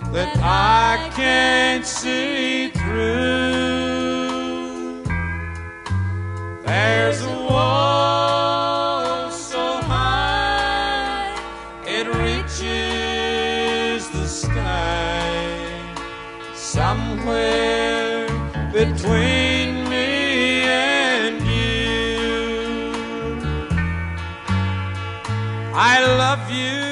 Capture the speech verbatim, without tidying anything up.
that I can't see through. There's a wall so high it reaches the sky. Somewhere between me and you, I love you